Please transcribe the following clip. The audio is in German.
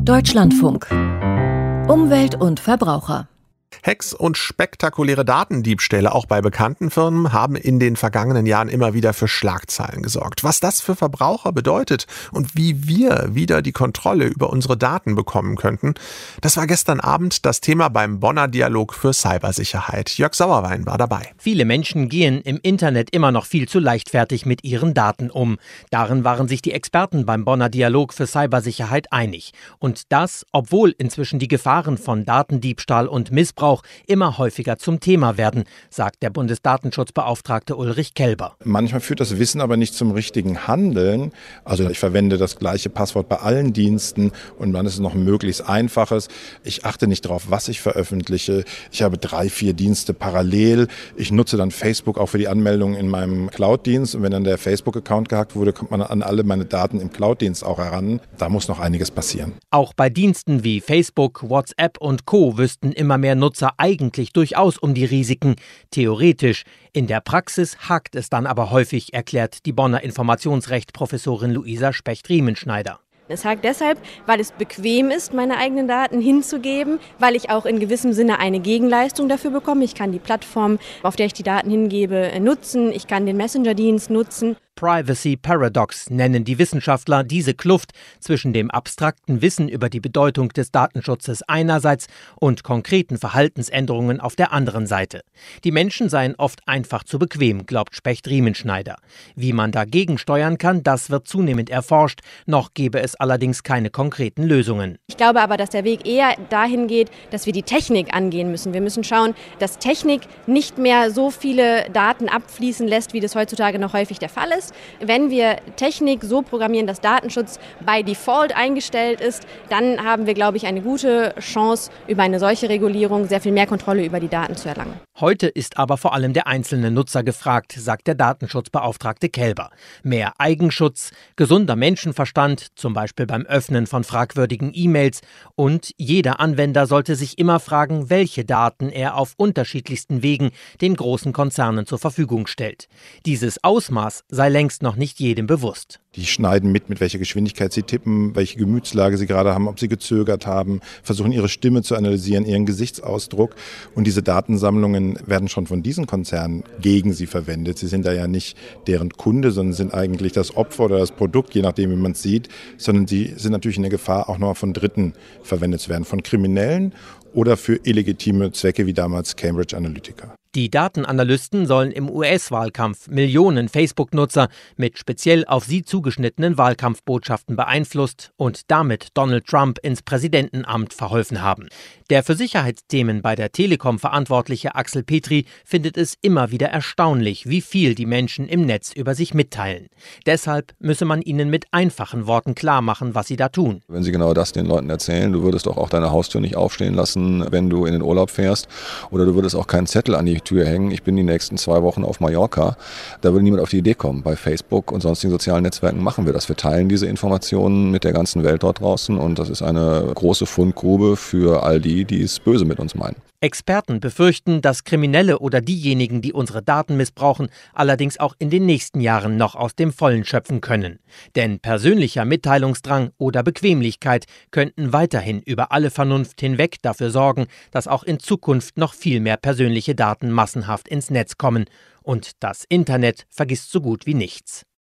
Deutschlandfunk. Umwelt und Verbraucher. Hacks und spektakuläre Datendiebstähle auch bei bekannten Firmen haben in den vergangenen Jahren immer wieder für Schlagzeilen gesorgt. Was das für Verbraucher bedeutet und wie wir wieder die Kontrolle über unsere Daten bekommen könnten, das war gestern Abend das Thema beim Bonner Dialog für Cybersicherheit. Jörg Sauerwein war dabei. Viele Menschen gehen im Internet immer noch viel zu leichtfertig mit ihren Daten um. Darin waren sich die Experten beim Bonner Dialog für Cybersicherheit einig. Und das, obwohl inzwischen die Gefahren von Datendiebstahl und Missbrauch immer häufiger zum Thema werden, sagt der Bundesdatenschutzbeauftragte Ulrich Kelber. Manchmal führt das Wissen aber nicht zum richtigen Handeln. Also ich verwende das gleiche Passwort bei allen Diensten und dann ist es noch ein möglichst einfaches. Ich achte nicht darauf, was ich veröffentliche. Ich habe 3-4 Dienste parallel. Ich nutze dann Facebook auch für die Anmeldung in meinem Cloud-Dienst. Und wenn dann der Facebook-Account gehackt wurde, kommt man an alle meine Daten im Cloud-Dienst auch heran. Da muss noch einiges passieren. Auch bei Diensten wie Facebook, WhatsApp und Co. wüssten immer mehr Nutzer eigentlich durchaus um die Risiken. Theoretisch. In der Praxis hakt es dann aber häufig, erklärt die Bonner Informationsrecht-Professorin Luisa Specht-Riemenschneider. Es hakt deshalb, weil es bequem ist, meine eigenen Daten hinzugeben, weil ich auch in gewissem Sinne eine Gegenleistung dafür bekomme. Ich kann die Plattform, auf der ich die Daten hingebe, nutzen. Ich kann den Messenger-Dienst nutzen. Privacy Paradox nennen die Wissenschaftler diese Kluft zwischen dem abstrakten Wissen über die Bedeutung des Datenschutzes einerseits und konkreten Verhaltensänderungen auf der anderen Seite. Die Menschen seien oft einfach zu bequem, glaubt Specht-Riemenschneider. Wie man dagegen steuern kann, das wird zunehmend erforscht. Noch gäbe es allerdings keine konkreten Lösungen. Ich glaube aber, dass der Weg eher dahin geht, dass wir die Technik angehen müssen. Wir müssen schauen, dass Technik nicht mehr so viele Daten abfließen lässt, wie das heutzutage noch häufig der Fall ist. Wenn wir Technik so programmieren, dass Datenschutz by Default eingestellt ist, dann haben wir, glaube ich, eine gute Chance, über eine solche Regulierung sehr viel mehr Kontrolle über die Daten zu erlangen. Heute ist aber vor allem der einzelne Nutzer gefragt, sagt der Datenschutzbeauftragte Kelber. Mehr Eigenschutz, gesunder Menschenverstand, zum Beispiel beim Öffnen von fragwürdigen E-Mails, und jeder Anwender sollte sich immer fragen, welche Daten er auf unterschiedlichsten Wegen den großen Konzernen zur Verfügung stellt. Dieses Ausmaß sei längst noch nicht jedem bewusst. Die schneiden mit welcher Geschwindigkeit sie tippen, welche Gemütslage sie gerade haben, ob sie gezögert haben, versuchen ihre Stimme zu analysieren, ihren Gesichtsausdruck. Und diese Datensammlungen werden schon von diesen Konzernen gegen sie verwendet. Sie sind da ja nicht deren Kunde, sondern sind eigentlich das Opfer oder das Produkt, je nachdem, wie man es sieht, sondern sie sind natürlich in der Gefahr, auch noch von Dritten verwendet zu werden, von Kriminellen oder für illegitime Zwecke wie damals Cambridge Analytica. Die Datenanalysten sollen im US-Wahlkampf Millionen Facebook-Nutzer mit speziell auf sie zugeschnittenen Wahlkampfbotschaften beeinflusst und damit Donald Trump ins Präsidentenamt verholfen haben. Der für Sicherheitsthemen bei der Telekom verantwortliche Axel Petri findet es immer wieder erstaunlich, wie viel die Menschen im Netz über sich mitteilen. Deshalb müsse man ihnen mit einfachen Worten klarmachen, was sie da tun. Wenn sie genau das den Leuten erzählen, du würdest doch auch deine Haustür nicht aufstehen lassen, wenn du in den Urlaub fährst, oder du würdest auch keinen Zettel an die Tür hängen, ich bin die nächsten 2 Wochen auf Mallorca. Da würde niemand auf die Idee kommen. Bei Facebook und sonstigen sozialen Netzwerken machen wir das. Wir teilen diese Informationen mit der ganzen Welt dort draußen und das ist eine große Fundgrube für all die es böse mit uns meinen. Experten befürchten, dass Kriminelle oder diejenigen, die unsere Daten missbrauchen, allerdings auch in den nächsten Jahren noch aus dem Vollen schöpfen können. Denn persönlicher Mitteilungsdrang oder Bequemlichkeit könnten weiterhin über alle Vernunft hinweg dafür sorgen, dass auch in Zukunft noch viel mehr persönliche Daten massenhaft ins Netz kommen. Und das Internet vergisst so gut wie nichts.